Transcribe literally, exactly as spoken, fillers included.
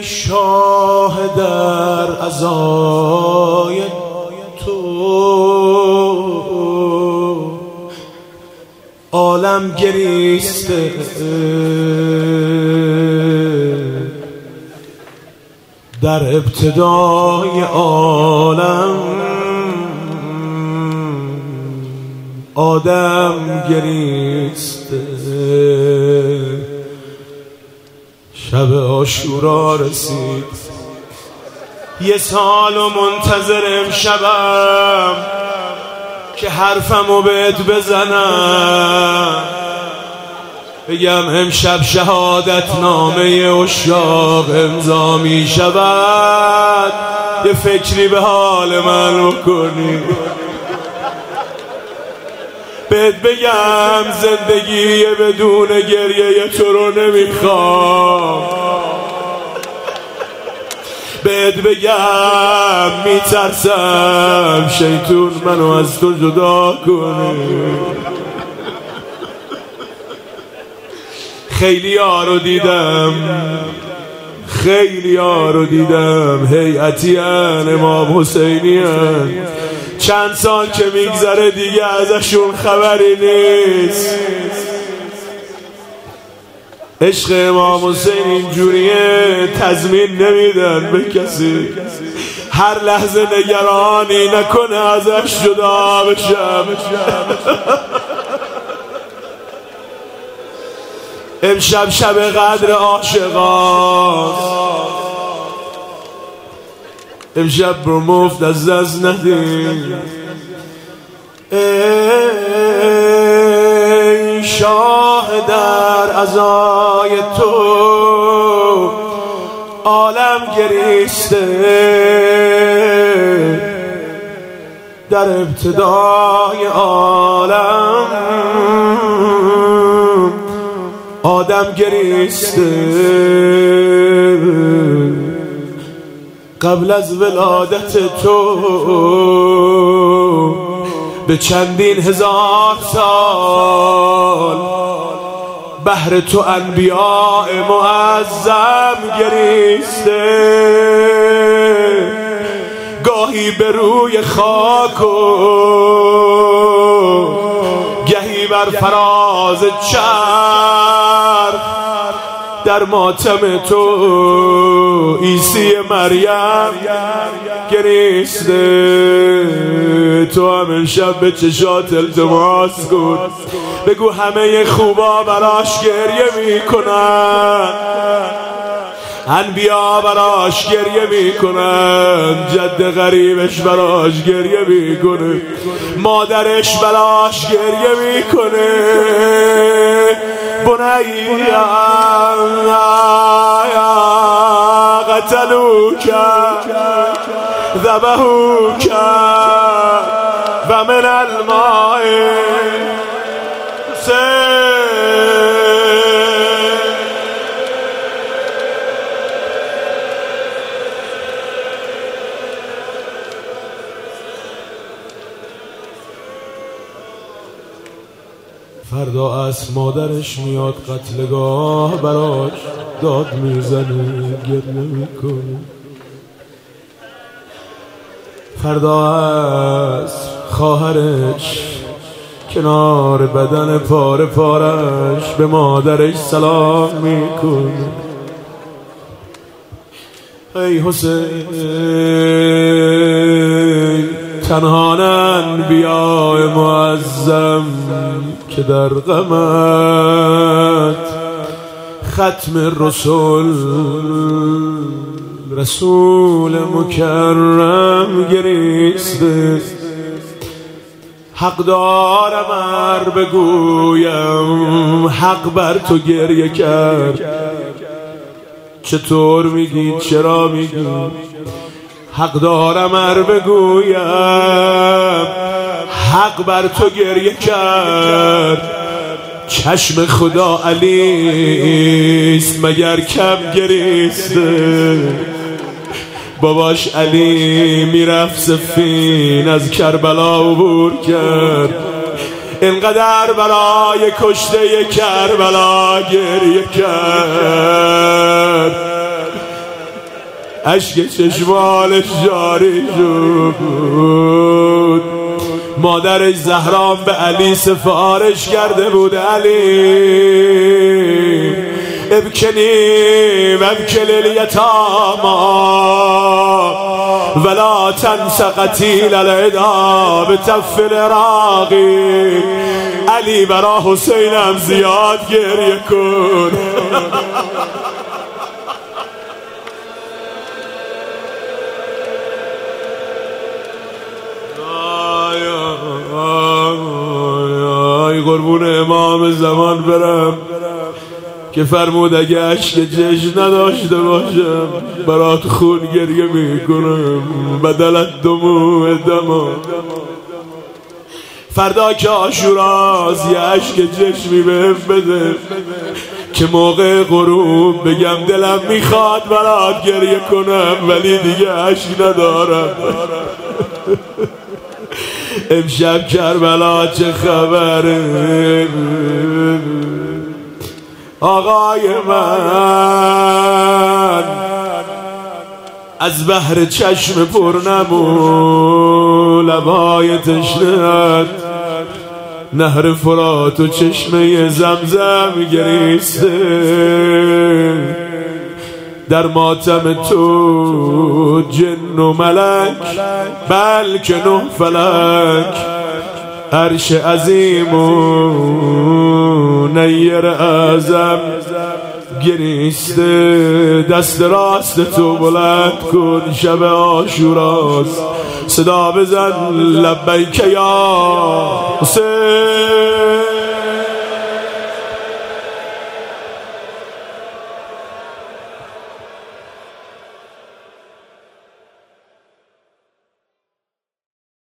شاه در عزای تو عالم گریسته، در ابتدای عالم آدم گریسته. شب عاشورا رسید، یه سال و منتظر امشبم که حرفمو بهت بزنم، بگم امشب شهادت نامه عشاق امضا می شود، یه فکری به حال من بکنی. بهت بگم زندگی بدون گریه تو رو نمیخوام، بهت بگم میترسم شیطون منو از تو جدا کنه. خیلی ها رو دیدم، خیلی ها رو دیدم، هیئتی ان امام حسینی ان، چند سال که میگذره دیگه ازشون خبری نیست. عشق امام حسین اینجوریه، تضمین نمیدن به کسی، هر لحظه نگرانی نکنه ازش جدا بشم. امشب شب قدر عاشقاست، امشب رو مفت از دست ندیم. ای شاه در عزای تو عالم گریسته، در ابتدای عالم آدم گریسته. قبل از ولادت تو به چندین هزار سال بهر تو انبیاء معظم گریسته، گاهی به روی خاک و گهی بر فراز چرخ در ماتم تو عیسی مریم گریسته. تو هم امشب به چشات التماس کن، بگو همه خوبا براش گریه میکنن، انبیا براش گریه میکنن، جد غریبش براش گریه میکنه، مادرش براش گریه میکنه. بنیا قتلوک ذبحوک و من الماء فردا از مادرش میاد قتلگاه، براش داد میزنه گریه میکنه. فردا از خواهرش کنار بدن پاره پارش به مادرش سلام میکنه. ای حسین تنها انبیاء معظم که در غمت ختم رسول رسول مکرم گریسته. حق دارم ار بگویم حق بر تو گریه کرد، چطور میگی چرا میگی؟ حق دارم ار بگویم حق بر تو گریه کرد، چشم خدا علیست مگر کم گریسته. باباش علی میرفت سفین از کربلا عبور کرد، اینقدر برای کشته کربلا گریه کرد. اشک چشمانش جاری شد. مادرش زهرا به علی سفارش کرده بود علی ابکنی و ابکل الیتاما ولا تنس قتیل العدا بتف العراقی. علی برا حسینم زیاد گریه کن. قربون امام زمان برم که فرمود اگه عشق چشم نداشته باشم برات خون گریه میکنم بدلت دموع دما. فردا که عاشوراست یه عشق چشمی بهم بده که موقع غروب بگم دلم میخواد برات گریه کنم ولی دیگه عشق ندارم. امشب کربلا چه خبره آقای من از بحر چشم پرنمو لبای تشنه‌ات نهر فرات و چشمه زمزم گریسته در ماتم تو جن و ملک بلکه نه فلک عرش عظیم و نیر اعظم گریسته. دست راست تو بلند کن شب عاشوراست صدا بزن لبیک یا حسین.